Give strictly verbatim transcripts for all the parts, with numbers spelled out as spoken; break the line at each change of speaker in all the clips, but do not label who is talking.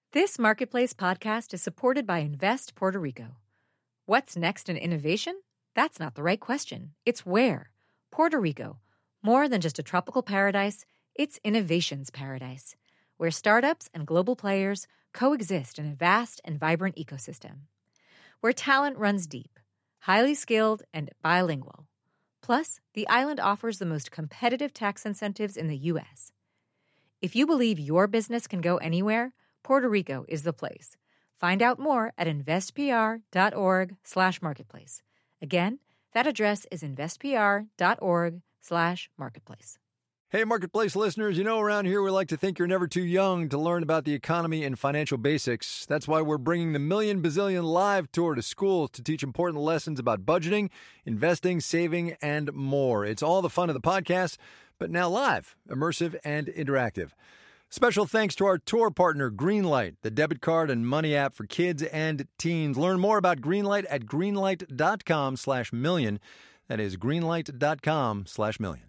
This Marketplace podcast is supported by Invest Puerto Rico. What's next in innovation? That's not the right question. It's where. Puerto Rico. More than just a tropical paradise, it's innovation's paradise, where startups and global players coexist in a vast and vibrant ecosystem. Where talent runs deep, highly skilled, and bilingual. Plus, the island offers the most competitive tax incentives in the U S. If you believe your business can go anywhere, Puerto Rico is the place. Find out more at investpr.org slash marketplace. Again, that address is investpr.org slash marketplace.
Hey, Marketplace listeners, you know around here we like to think you're never too young to learn about the economy and financial basics. That's why we're bringing the Million Bazillion Live Tour to schools to teach important lessons about budgeting, investing, saving, and more. It's all the fun of the podcast, but now live, immersive, and interactive. Special thanks to our tour partner, Greenlight, the debit card and money app for kids and teens. Learn more about Greenlight at greenlight.com slash million. That is greenlight.com slash million.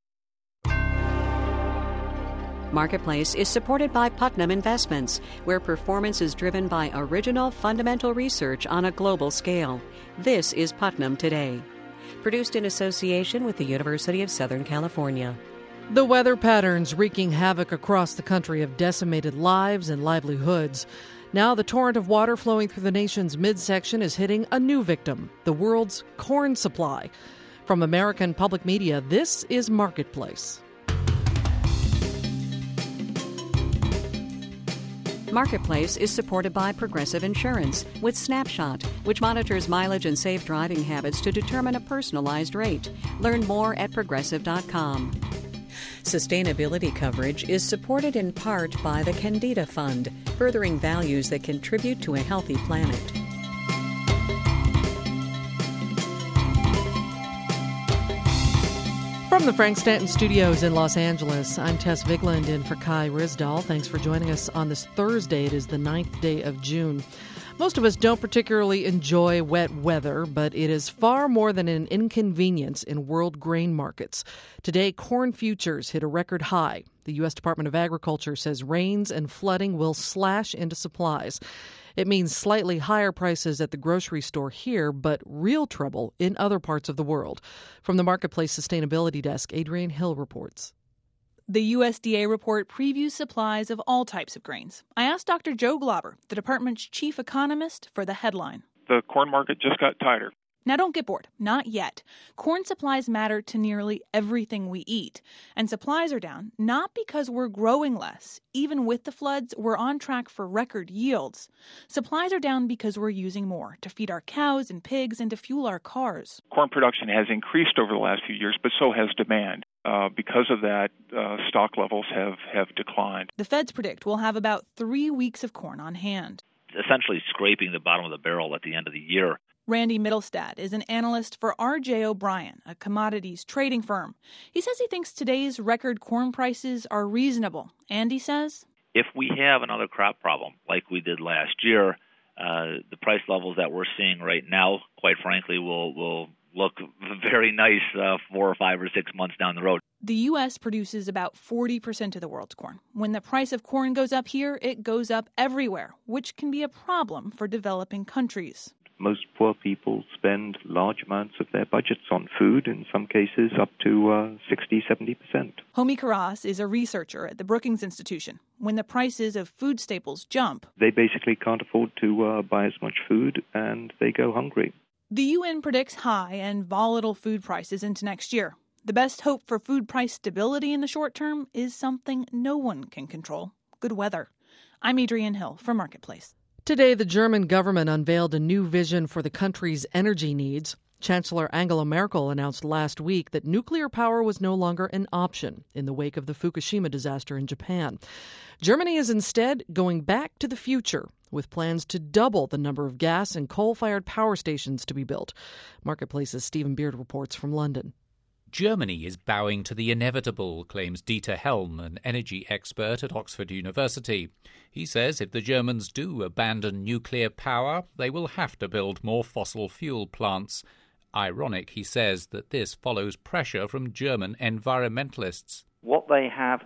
Marketplace is supported by Putnam Investments, where performance is driven by original fundamental research on a global scale. This is Putnam Today. Produced in association with the University of Southern California.
The weather patterns wreaking havoc across the country have decimated lives and livelihoods. Now the torrent of water flowing through the nation's midsection is hitting a new victim, the world's corn supply. From American Public Media, this is Marketplace.
Marketplace is supported by Progressive Insurance with Snapshot, which monitors mileage and safe driving habits to determine a personalized rate. Learn more at progressive dot com. Sustainability coverage is supported in part by the Candida Fund, furthering values that contribute to a healthy planet.
From the Frank Stanton Studios in Los Angeles, I'm Tess Vigland in for Kai Risdahl. Thanks for joining us on this Thursday. It is the ninth day of June. Most of us don't particularly enjoy wet weather, but it is far more than an inconvenience in world grain markets. Today, corn futures hit a record high. The U S Department of Agriculture says rains and flooding will slash into supplies. It means slightly higher prices at the grocery store here, but real trouble in other parts of the world. From the Marketplace Sustainability Desk, Adrienne Hill reports.
The U S D A report previews supplies of all types of grains. I asked Doctor Joe Glauber, the department's chief economist, for the headline.
The corn market just got tighter.
Now don't get bored. Not yet. Corn supplies matter to nearly everything we eat. And supplies are down, not because we're growing less. Even with the floods, we're on track for record yields. Supplies are down because we're using more to feed our cows and pigs and to fuel our cars.
Corn production has increased over the last few years, but so has demand. Uh, because of that, uh, stock levels have, have declined.
The feds predict we'll have about three weeks of corn on hand.
Essentially scraping the bottom of the barrel at the end of the year.
Randy Mittelstadt is an analyst for R J O'Brien, a commodities trading firm. He says he thinks today's record corn prices are reasonable. And he says,
if we have another crop problem like we did last year, uh, the price levels that we're seeing right now, quite frankly, will, will look very nice uh, four or five or six months down the road.
The U S produces about forty percent of the world's corn. When the price of corn goes up here, it goes up everywhere, which can be a problem for developing countries.
Most poor people spend large amounts of their budgets on food, in some cases up to uh, sixty, seventy percent.
Homi Karas is a researcher at the Brookings Institution. When the prices of food staples jump,
they basically can't afford to uh, buy as much food, and they go hungry.
The U N predicts high and volatile food prices into next year. The best hope for food price stability in the short term is something no one can control: good weather. I'm Adrienne Hill for Marketplace.
Today, the German government unveiled a new vision for the country's energy needs. Chancellor Angela Merkel announced last week that nuclear power was no longer an option in the wake of the Fukushima disaster in Japan. Germany is instead going back to the future with plans to double the number of gas and coal-fired power stations to be built. Marketplace's Stephen Beard reports from London.
Germany is bowing to the inevitable, claims Dieter Helm, an energy expert at Oxford University. He says if the Germans do abandon nuclear power, they will have to build more fossil fuel plants. Ironic, he says, that this follows pressure from German environmentalists.
What they have succeeded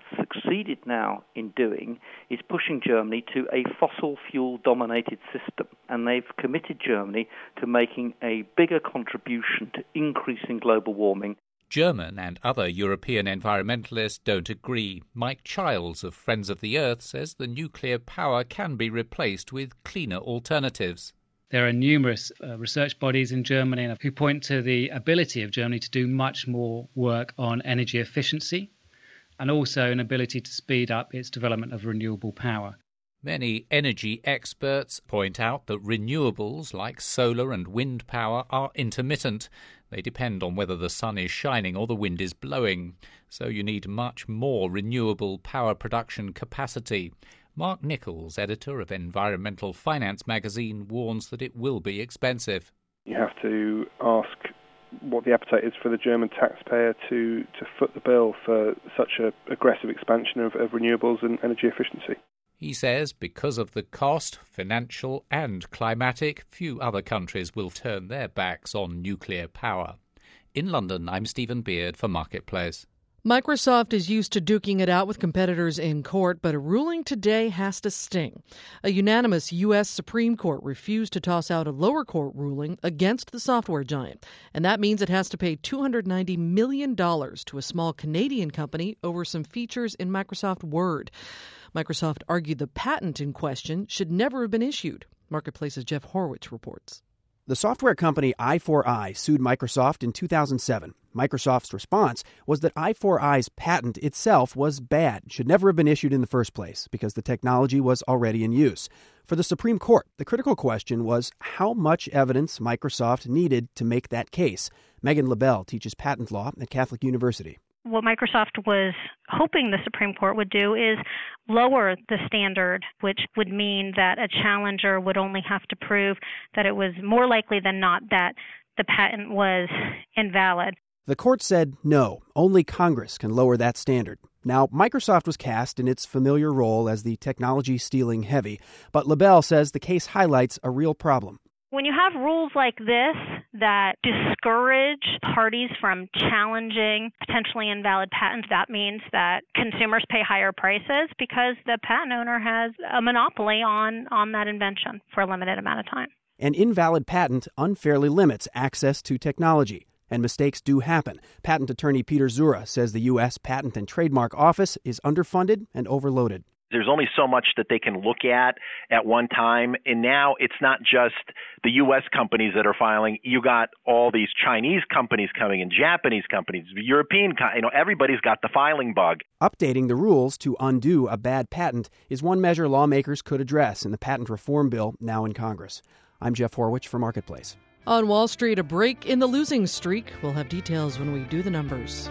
succeeded now in doing is pushing Germany to a fossil fuel-dominated system. And they've committed Germany to making a bigger contribution to increasing global warming.
German and other European environmentalists don't agree. Mike Childs of Friends of the Earth says the nuclear power can be replaced with cleaner alternatives.
There are numerous uh, research bodies in Germany who point to the ability of Germany to do much more work on energy efficiency and also an ability to speed up its development of renewable power.
Many energy experts point out that renewables like solar and wind power are intermittent. They depend on whether the sun is shining or the wind is blowing. So you need much more renewable power production capacity. Mark Nichols, editor of Environmental Finance magazine, warns that it will be expensive.
You have to ask what the appetite is for the German taxpayer to, to foot the bill for such an aggressive expansion of, of renewables and energy efficiency.
He says because of the cost, financial and climatic, few other countries will turn their backs on nuclear power. In London, I'm Stephen Beard for Marketplace.
Microsoft is used to duking it out with competitors in court, but a ruling today has to sting. A unanimous U S Supreme Court refused to toss out a lower court ruling against the software giant, and that means it has to pay two hundred ninety million dollars to a small Canadian company over some features in Microsoft Word. Microsoft argued the patent in question should never have been issued. Marketplace's Jeff Horwitz reports.
The software company I four I sued Microsoft in two thousand seven. Microsoft's response was that I four I's patent itself was bad, should never have been issued in the first place because the technology was already in use. For the Supreme Court, the critical question was how much evidence Microsoft needed to make that case. Megan LaBelle teaches patent law at Catholic University.
What Microsoft was hoping the Supreme Court would do is lower the standard, which would mean that a challenger would only have to prove that it was more likely than not that the patent was invalid.
The court said no, only Congress can lower that standard. Now, Microsoft was cast in its familiar role as the technology-stealing heavy, but LaBelle says the case highlights a real problem.
When you have rules like this that discourage parties from challenging potentially invalid patents, that means that consumers pay higher prices because the patent owner has a monopoly on, on that invention for a limited amount of time.
An invalid patent unfairly limits access to technology, and mistakes do happen. Patent attorney Peter Zura says the U S Patent and Trademark Office is underfunded and overloaded.
There's only so much that they can look at at one time. And now it's not just the U S companies that are filing. You got all these Chinese companies coming in, Japanese companies, European, you know, everybody's got the filing bug.
Updating the rules to undo a bad patent is one measure lawmakers could address in the patent reform bill now in Congress. I'm Jeff Horwitz for Marketplace.
On Wall Street, a break in the losing streak. We'll have details when we do the numbers.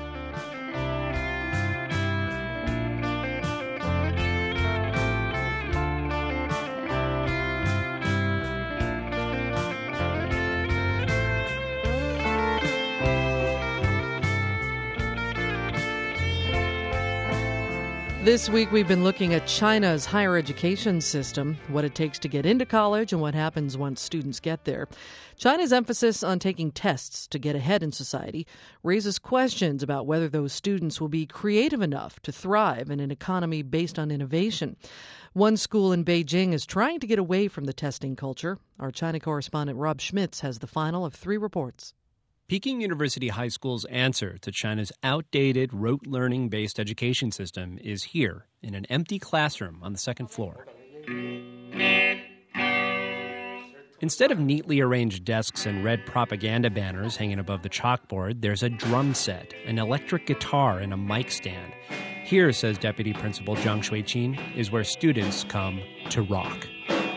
This week, we've been looking at China's higher education system, what it takes to get into college and what happens once students get there. China's emphasis on taking tests to get ahead in society raises questions about whether those students will be creative enough to thrive in an economy based on innovation. One school in Beijing is trying to get away from the testing culture. Our China correspondent Rob Schmitz has the final of three reports.
Peking University High School's answer to China's outdated rote-learning-based education system is here, in an empty classroom on the second floor. Instead of neatly arranged desks and red propaganda banners hanging above the chalkboard, there's a drum set, an electric guitar, and a mic stand. Here, says Deputy Principal Zhang Shuiqin, is where students come to rock.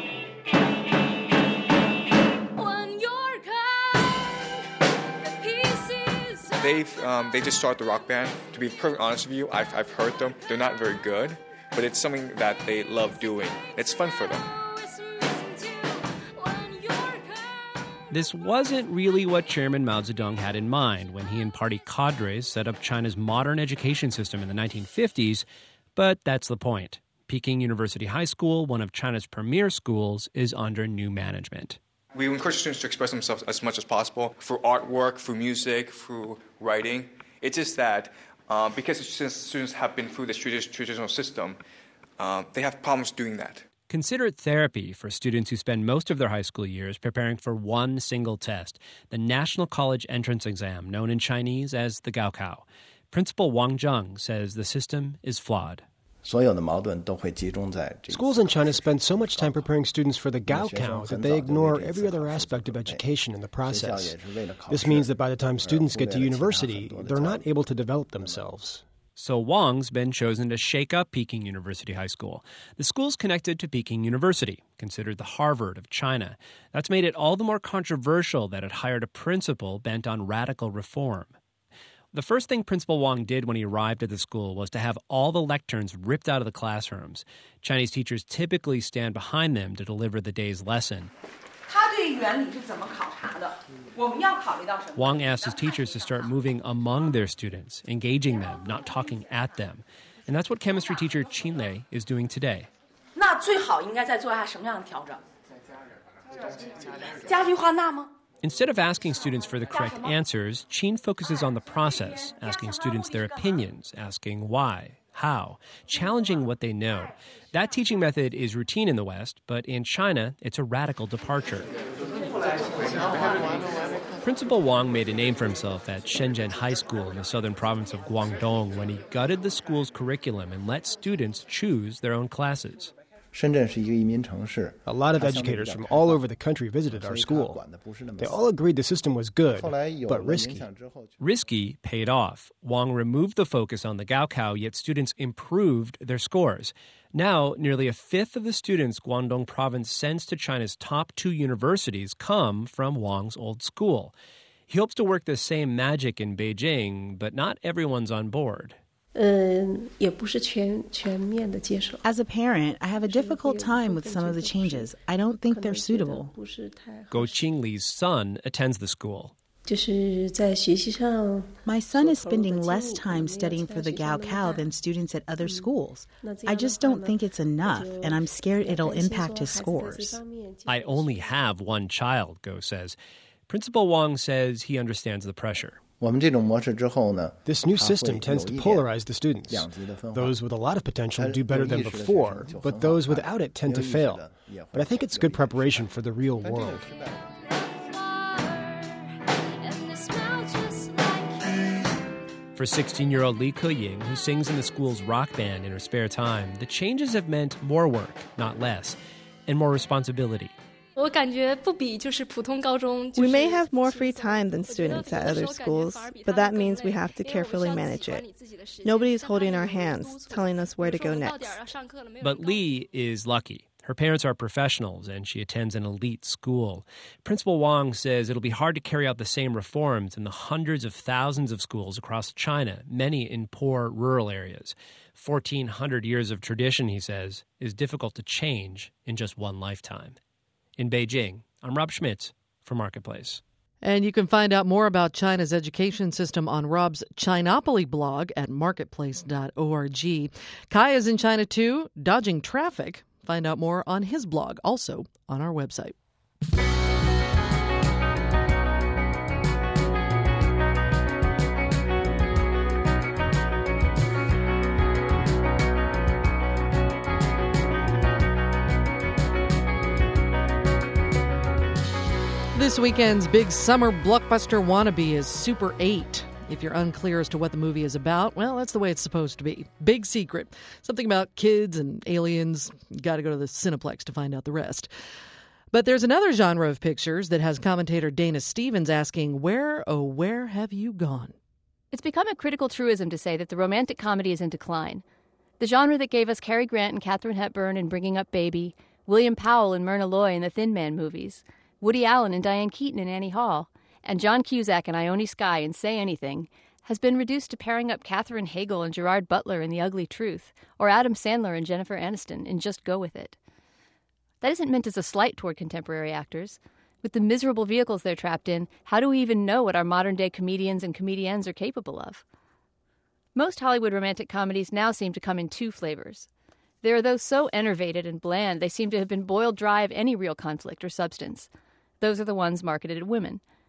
They've, um, they just started the rock band. To be perfectly honest with you, I've, I've heard them. They're not very good, but it's something that they love doing. It's fun for them.
This wasn't really what Chairman Mao Zedong had in mind when he and party cadres set up China's modern education system in the nineteen fifties, but that's the point. Peking University High School, one of China's premier schools, is under new management.
We encourage students to express themselves as much as possible through artwork, through music, through writing. It's just that Uh, because since students have been through the traditional system, uh, they have problems doing that.
Consider therapy for students who spend most of their high school years preparing for one single test, the National College Entrance Exam, known in Chinese as the Gaokao. Principal Wang Zheng says the system is flawed.
Schools in China spend so much time preparing students for the Gaokao that they ignore every other aspect of education in the process. This means that by the time students get to university, they're not able to develop themselves.
So Wang's been chosen to shake up Peking University High School. The school's connected to Peking University, considered the Harvard of China. That's made it all the more controversial that it hired a principal bent on radical reform. The first thing Principal Wang did when he arrived at the school was to have all the lecterns ripped out of the classrooms. Chinese teachers typically stand behind them to deliver the day's lesson. Wang asked his teachers to start moving among their students, engaging them, not talking at them. And that's what chemistry teacher Qin Lei is doing today. Instead of asking students for the correct answers, Qin focuses on the process, asking students their opinions, asking why, how, challenging what they know. That teaching method is routine in the West, but in China, it's a radical departure. Principal Wang made a name for himself at Shenzhen High School in the southern province of Guangdong when he gutted the school's curriculum and let students choose their own classes.
A lot of educators from all over the country visited our school. They all agreed the system was good, but risky.
Risky paid off. Wang removed the focus on the Gaokao, yet students improved their scores. Now, nearly a fifth of the students Guangdong province sends to China's top two universities come from Wang's old school. He hopes to work the same magic in Beijing, but not everyone's on board.
As a parent, I have a difficult time with some of the changes. I don't think they're suitable.
Go Qingli's son attends the school.
My son is spending less time studying for the Gaokao than students at other schools. I just don't think it's enough, and I'm scared it'll impact his scores.
I only have one child, Go says. Principal Wang says he understands the pressure.
This new system tends to polarize the students. Those with a lot of potential do better than before, but those without it tend to fail. But I think it's good preparation for the real world.
For sixteen-year-old Li Keying, who sings in the school's rock band in her spare time, the changes have meant more work, not less, and more responsibility.
We may have more free time than students at other schools, but that means we have to carefully manage it. Nobody is holding our hands, telling us where to go next.
But Li is lucky. Her parents are professionals, and she attends an elite school. Principal Wang says it'll be hard to carry out the same reforms in the hundreds of thousands of schools across China, many in poor rural areas. fourteen hundred years of tradition, he says, is difficult to change in just one lifetime. In Beijing, I'm Rob Schmitz for Marketplace.
And you can find out more about China's education system on Rob's Chinopoly blog at marketplace dot org. Kai is in China too, dodging traffic. Find out more on his blog, also on our website. This weekend's big summer blockbuster wannabe is Super eight. If you're unclear as to what the movie is about, well, that's the way it's supposed to be. Big secret. Something about kids and aliens. You got to go to the Cineplex to find out the rest. But there's another genre of pictures that has commentator Dana Stevens asking, where, oh, where have you gone?
It's become a critical truism to say that the romantic comedy is in decline. The genre that gave us Cary Grant and Katharine Hepburn in Bringing Up Baby, William Powell and Myrna Loy in the Thin Man movies, Woody Allen and Diane Keaton in Annie Hall, and John Cusack and Ione Skye in Say Anything, has been reduced to pairing up Katherine Hagel and Gerard Butler in The Ugly Truth, or Adam Sandler and Jennifer Aniston in Just Go With It. That isn't meant as a slight toward contemporary actors. With the miserable vehicles they're trapped in, how do we even know what our modern-day comedians and comediennes are capable of? Most Hollywood romantic comedies now seem to come in two flavors. There are those so enervated and bland they seem to have been boiled dry of any real conflict or substance. Those are the ones marketed at women.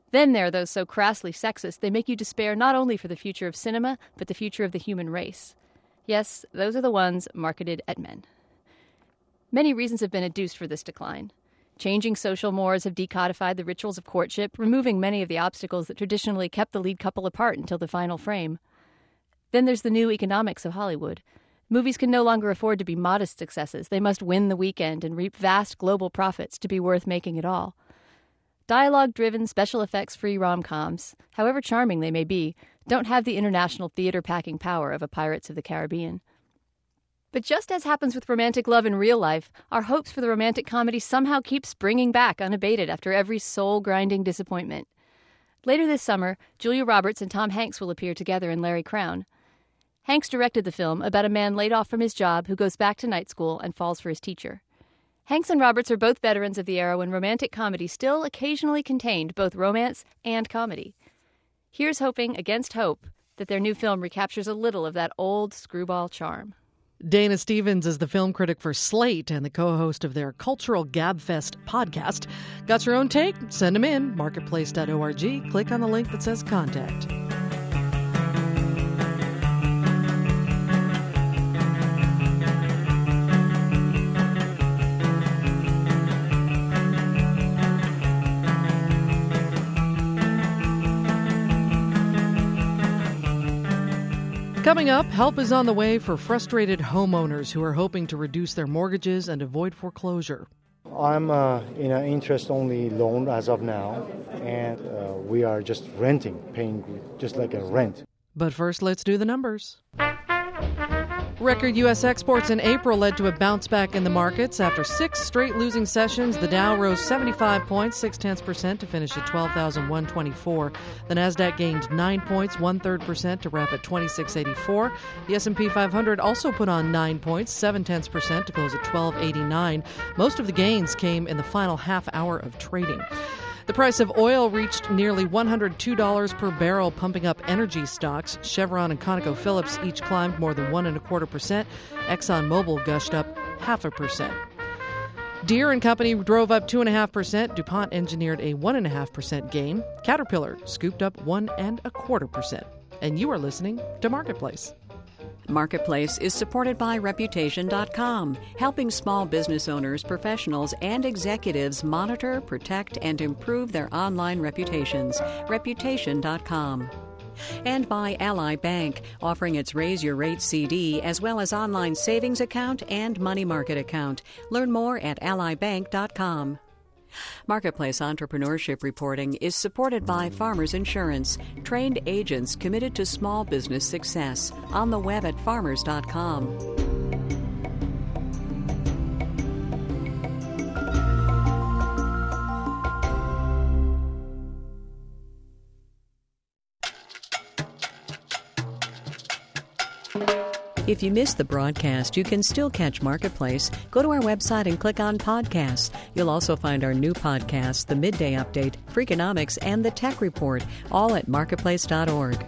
Then there are those so crassly sexist they make you despair not only for the future of cinema, but the future of the human race. Yes, those are the ones marketed at men. Many reasons have been adduced for this decline. Changing social mores have decodified the rituals of courtship, removing many of the obstacles that traditionally kept the lead couple apart until the final frame. Then there's the new economics of Hollywood. Movies can no longer afford to be modest successes. They must win the weekend and reap vast global profits to be worth making at all. Dialogue-driven, special effects-free rom-coms, however charming they may be, don't have the international theater-packing power of a Pirates of the Caribbean. But just as happens with romantic love in real life, our hopes for the romantic comedy somehow keep springing back unabated after every soul-grinding disappointment. Later this summer, Julia Roberts and Tom Hanks will appear together in Larry Crowne. Hanks directed the film about a man laid off from his job who goes back to night school and falls for his teacher. Hanks and Roberts are both veterans of the era when romantic comedy still occasionally contained both romance and comedy. Here's hoping, against hope, that their new film recaptures a little of that old screwball charm.
Dana Stevens is the film critic for Slate and the co-host of their Cultural Gabfest podcast. Got your own take? Send them in. marketplace dot org. Click on the link that says Contact. Coming up, help is on the way for frustrated homeowners who are hoping to reduce their mortgages and avoid foreclosure.
I'm uh, in an interest-only loan as of now, and uh, we are just renting, paying just like a rent.
But first, let's do the numbers. Record U S exports in April led to a bounce back in the markets. After six straight losing sessions, the Dow rose seventy-five points, six tenths percent, to finish at twelve thousand one hundred twenty-four. The Nasdaq gained nine points, one third percent, to wrap at twenty-six eighty-four. The S and P five hundred also put on nine points, seven tenths percent, to close at twelve eighty-nine. Most of the gains came in the final half hour of trading. The price of oil reached nearly one hundred two dollars per barrel, pumping up energy stocks. Chevron and ConocoPhillips each climbed more than one and a quarter percent. ExxonMobil gushed up half a percent. Deere and Company drove up two and a half percent. DuPont engineered a one and a half percent gain. Caterpillar scooped up one and a quarter percent. And you are listening to Marketplace.
Marketplace is supported by Reputation dot com, helping small business owners, professionals, and executives monitor, protect, and improve their online reputations. Reputation dot com. And by Ally Bank, offering its Raise Your Rate C D as well as online savings account and money market account. Learn more at ally bank dot com. Marketplace entrepreneurship reporting is supported by Farmers Insurance, trained agents committed to small business success. On the web at farmers dot com. If you missed the broadcast, you can still catch Marketplace. Go to our website and click on Podcasts. You'll also find our new podcasts, The Midday Update, Freakonomics, and The Tech Report, all at marketplace dot org.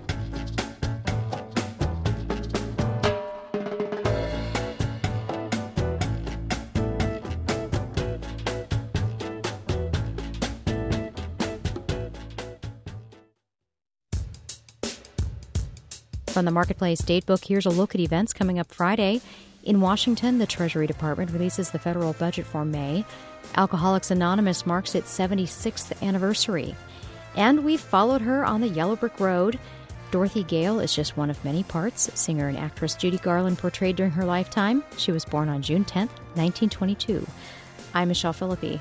From the Marketplace Datebook, here's a look at events coming up Friday. In Washington, the Treasury Department releases the federal budget for May. Alcoholics Anonymous marks its seventy-sixth anniversary. And we've followed her on the Yellow Brick Road. Dorothy Gale is just one of many parts singer and actress Judy Garland portrayed during her lifetime. She was born on June tenth, nineteen twenty-two. I'm Michelle Philippi.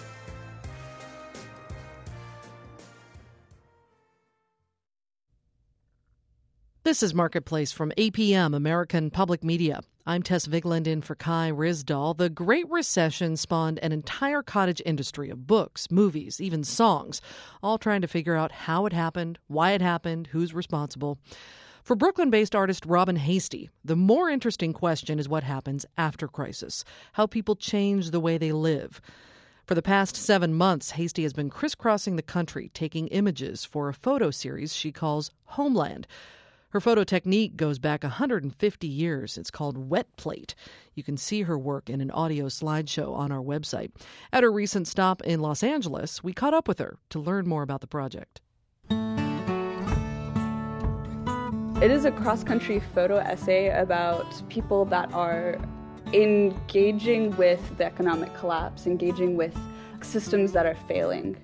This is Marketplace from A P M, American Public Media. I'm Tess Vigland in for Kai Ryssdal. The Great Recession spawned an entire cottage industry of books, movies, even songs, all trying to figure out how it happened, why it happened, who's responsible. For Brooklyn-based artist Robin Hasty, the more interesting question is what happens after crisis, how people change the way they live. For the past seven months, Hasty has been crisscrossing the country, taking images for a photo series she calls Homeland. Her photo technique goes back one hundred fifty years. It's called wet plate. You can see her work in an audio slideshow on our website. At her recent stop in Los Angeles, we caught up with her to learn more about the project.
It is a cross-country photo essay about people that are engaging with the economic collapse, engaging with systems that are failing.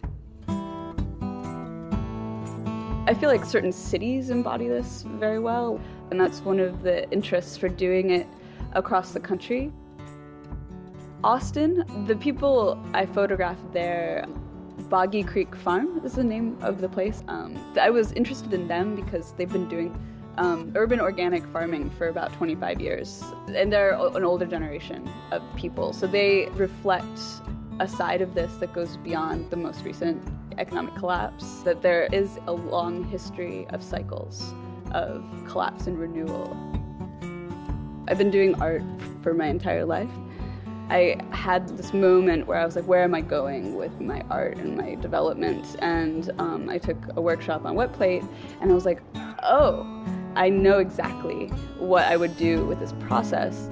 I feel like certain cities embody this very well, and that's one of the interests for doing it across the country. Austin, the people I photographed there, Boggy Creek Farm is the name of the place. Um, I was interested in them because they've been doing um, urban organic farming for about twenty-five years, and they're an older generation of people, so they reflect a side of this that goes beyond the most recent economic collapse, that there is a long history of cycles of collapse and renewal. I've been doing art for my entire life. I had this moment where I was like, where am I going with my art and my development? And um, I took a workshop on wet plate, and I was like, oh, I know exactly what I would do with this process.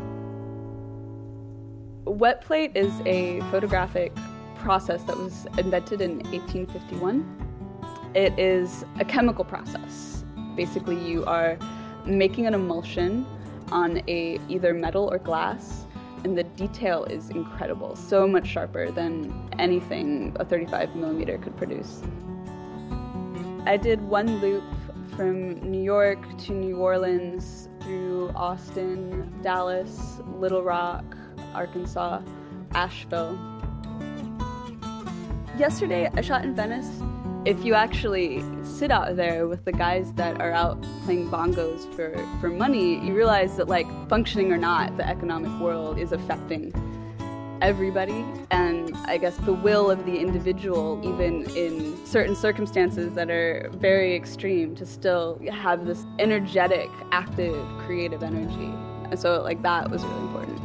Wet plate is a photographic process that was invented in eighteen fifty-one. It is a chemical process. Basically, you are making an emulsion on a either metal or glass, and the detail is incredible, so much sharper than anything a thirty-five millimeter could produce. I did one loop from New York to New Orleans, through Austin, Dallas, Little Rock, Arkansas, Asheville. Yesterday, I shot in Venice. If you actually sit out there with the guys that are out playing bongos for, for money, you realize that, like, functioning or not, the economic world is affecting everybody. And I guess the will of the individual, even in certain circumstances that are very extreme, to still have this energetic, active, creative energy. And so, like, that was really important.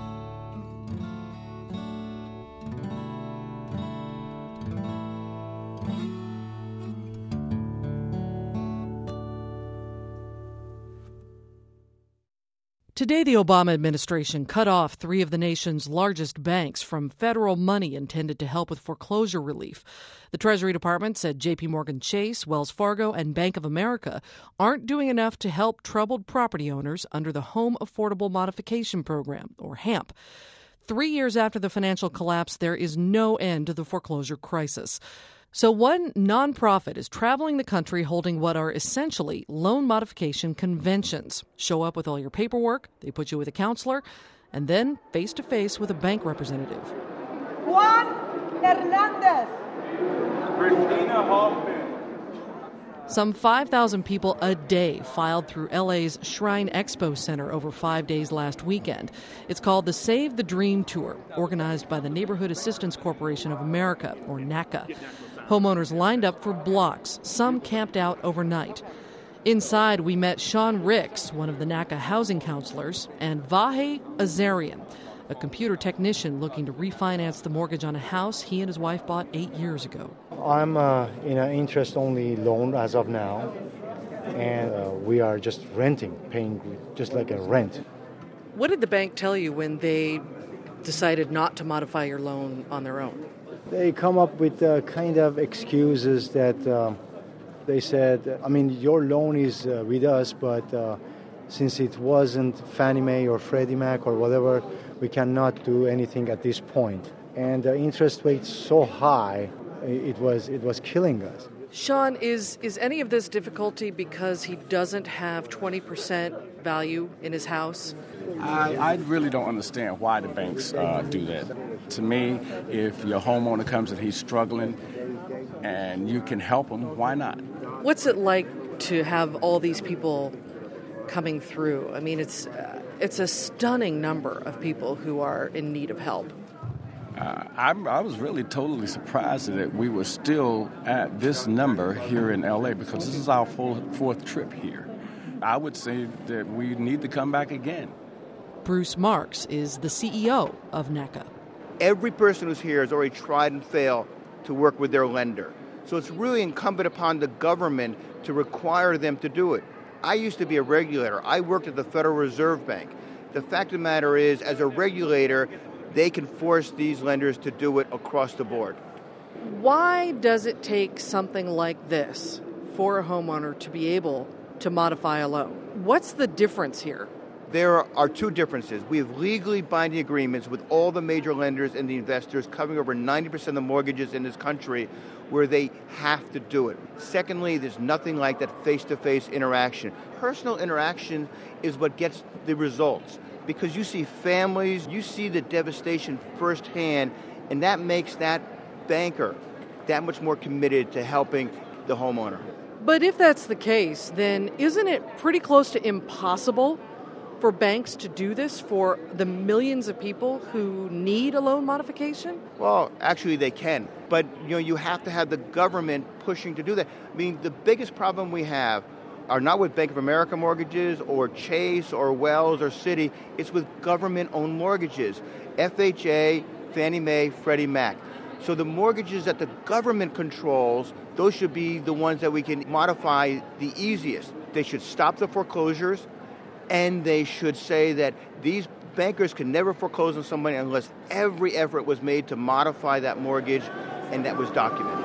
Today, the Obama administration cut off three of the nation's largest banks from federal money intended to help with foreclosure relief. The Treasury Department said J P Morgan Chase, Wells Fargo, and Bank of America aren't doing enough to help troubled property owners under the Home Affordable Modification Program, or HAMP. Three years after the financial collapse, there is no end to the foreclosure crisis. So one nonprofit is traveling the country holding what are essentially loan modification conventions. Show up with all your paperwork, they put you with a counselor, and then face-to-face with a bank representative.
Juan Hernandez.
Christina Hoffman.
Some five thousand people a day filed through L A's Shrine Expo Center over five days last weekend. It's called the Save the Dream Tour, organized by the Neighborhood Assistance Corporation of America, or NACA. Homeowners lined up for blocks, some camped out overnight. Inside, we met Sean Ricks, one of the NACA housing counselors, and Vahe Azarian, a computer technician looking to refinance the mortgage on a house he and his wife bought eight years ago.
I'm uh, in an interest-only loan as of now, and uh, we are just renting, paying just like a rent.
What did the bank tell you when they decided not to modify your loan on their own?
They come up with uh, kind of excuses that uh, they said, I mean, your loan is uh, with us, but uh, since it wasn't Fannie Mae or Freddie Mac or whatever, we cannot do anything at this point. And the interest rate's so high, it was it was killing us.
Sean, is is any of this difficulty because he doesn't have twenty percent value in his house?
I, I really don't understand why the banks uh, do that. To me, if your homeowner comes and he's struggling and you can help him, why not?
What's it like to have all these people coming through? I mean, it's uh, it's a stunning number of people who are in need of help.
Uh, I, I was really totally surprised that we were still at this number here in L A because this is our full, fourth trip here. I would say that we need to come back again.
Bruce Marks is the C E O of NACA.
Every person who's here has already tried and failed to work with their lender. So it's really incumbent upon the government to require them to do it. I used to be a regulator. I worked at the Federal Reserve Bank. The fact of the matter is, as a regulator, they can force these lenders to do it across the board.
Why does it take something like this for a homeowner to be able to modify a loan? What's the difference here?
There are two differences. We have legally binding agreements with all the major lenders and the investors covering over ninety percent of the mortgages in this country where they have to do it. Secondly, there's nothing like that face-to-face interaction. Personal interaction is what gets the results because you see families, you see the devastation firsthand, and that makes that banker that much more committed to helping the homeowner.
But if that's the case, then isn't it pretty close to impossible for banks to do this for the millions of people who need a loan modification?
Well, actually they can, but you know you have to have the government pushing to do that. I mean, the biggest problem we have are not with Bank of America mortgages or Chase or Wells or Citi, it's with government-owned mortgages, F H A, Fannie Mae, Freddie Mac. So the mortgages that the government controls, those should be the ones that we can modify the easiest. They should stop the foreclosures, and they should say that these bankers can never foreclose on somebody unless every effort was made to modify that mortgage, and that was documented.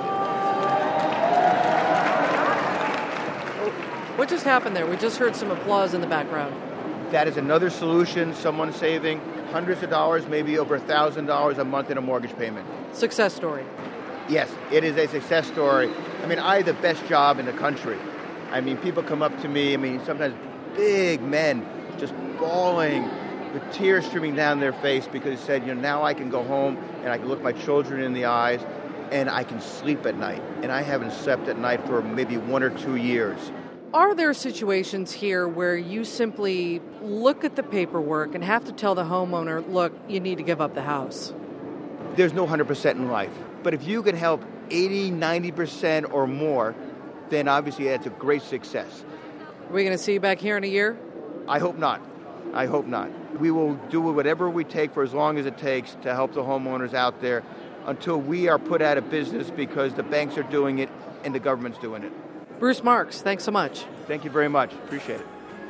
What just happened there? We just heard some applause in the background.
That is another solution, someone saving hundreds of dollars, maybe over one thousand dollars a month in a mortgage payment.
Success story.
Yes, it is a success story. I mean, I had the best job in the country. I mean, people come up to me, I mean, sometimes big men just bawling with tears streaming down their face because they said, you know, now I can go home and I can look my children in the eyes and I can sleep at night. And I haven't slept at night for maybe one or two years.
Are there situations here where you simply look at the paperwork and have to tell the homeowner, look, you need to give up the house?
There's no one hundred percent in life. But if you can help eighty, ninety percent or more, then obviously that's a great success.
Are we going to see you back here in a year?
I hope not. I hope not. We will do whatever we take for as long as it takes to help the homeowners out there until we are put out of business because the banks are doing it and the government's doing it.
Bruce Marks, thanks so much.
Thank you very much. Appreciate it.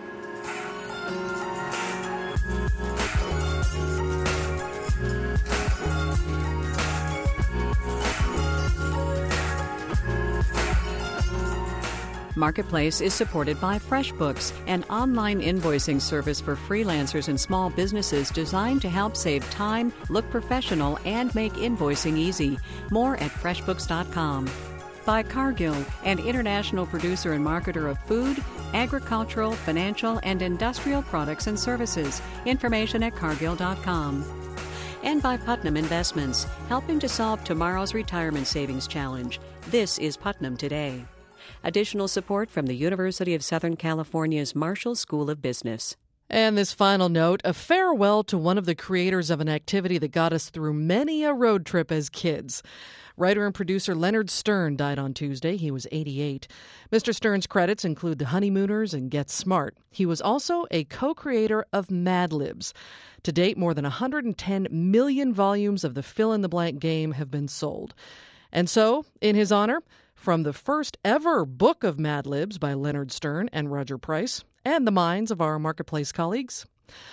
Marketplace is supported by FreshBooks, an online invoicing service for freelancers and small businesses designed to help save time, look professional, and make invoicing easy. More at freshbooks dot com. By Cargill, an international producer and marketer of food, agricultural, financial, and industrial products and services. Information at cargill dot com. And by Putnam Investments, helping to solve tomorrow's retirement savings challenge. This is Putnam Today. Additional support from the University of Southern California's Marshall School of Business.
And this final note, a farewell to one of the creators of an activity that got us through many a road trip as kids. Writer and producer Leonard Stern died on Tuesday. He was eighty-eight. Mister Stern's credits include The Honeymooners and Get Smart. He was also a co-creator of Mad Libs. To date, more than one hundred ten million volumes of the fill-in-the-blank game have been sold. And so, in his honor, from the first ever book of Mad Libs by Leonard Stern and Roger Price, and the minds of our Marketplace colleagues,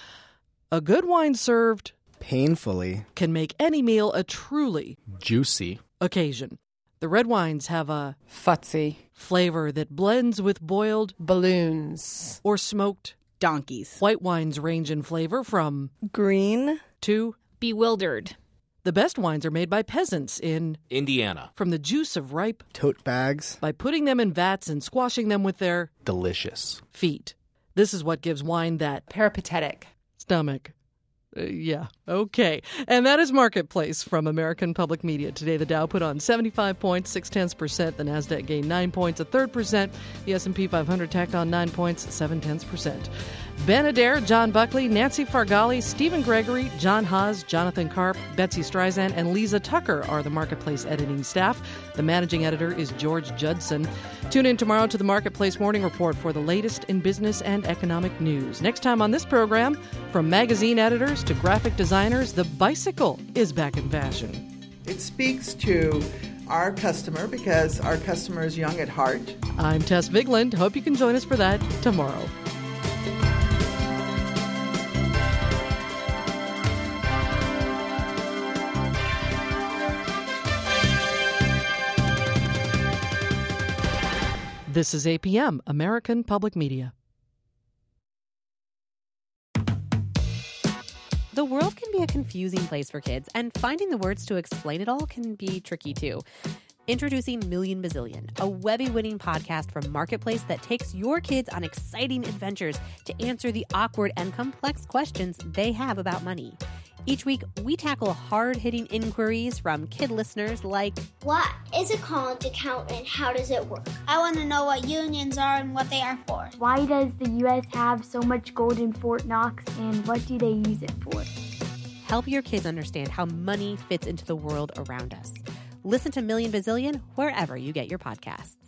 a good wine served
painfully
can make any meal a truly
juicy
occasion. The red wines have a
futzy
flavor that blends with boiled
balloons
or smoked
donkeys.
White wines range in flavor from
green
to
bewildered.
The best wines are made by peasants in
Indiana.
From the juice of ripe
tote bags,
by putting them in vats and squashing them with their
delicious
feet. This is what gives wine that
peripatetic
stomach. Uh, yeah, okay. And that is Marketplace from American Public Media. Today, the Dow put on seventy-five points, six tenths percent. The Nasdaq gained nine points, a third percent. The S and P five hundred tacked on nine points, seven tenths percent. Ben Adair, John Buckley, Nancy Fargali, Stephen Gregory, John Haas, Jonathan Karp, Betsy Streisand, and Lisa Tucker are the Marketplace editing staff. The managing editor is George Judson. Tune in tomorrow to the Marketplace Morning Report for the latest in business and economic news. Next time on this program, from magazine editors to graphic designers, the bicycle is back in fashion.
It speaks to our customer because our customer is young at heart.
I'm Tess Vigland. Hope you can join us for that tomorrow. This is A P M, American Public Media.
The world can be a confusing place for kids, and finding the words to explain it all can be tricky too. Introducing Million Bazillion, a Webby-winning podcast from Marketplace that takes your kids on exciting adventures to answer the awkward and complex questions they have about money. Each week, we tackle hard-hitting inquiries from kid listeners like,
what is a current account and how does it work? I want to know what unions are and what they are for.
Why does the U S have so much gold in Fort Knox and what do they use it for?
Help your kids understand how money fits into the world around us. Listen to Million Bazillion wherever you get your podcasts.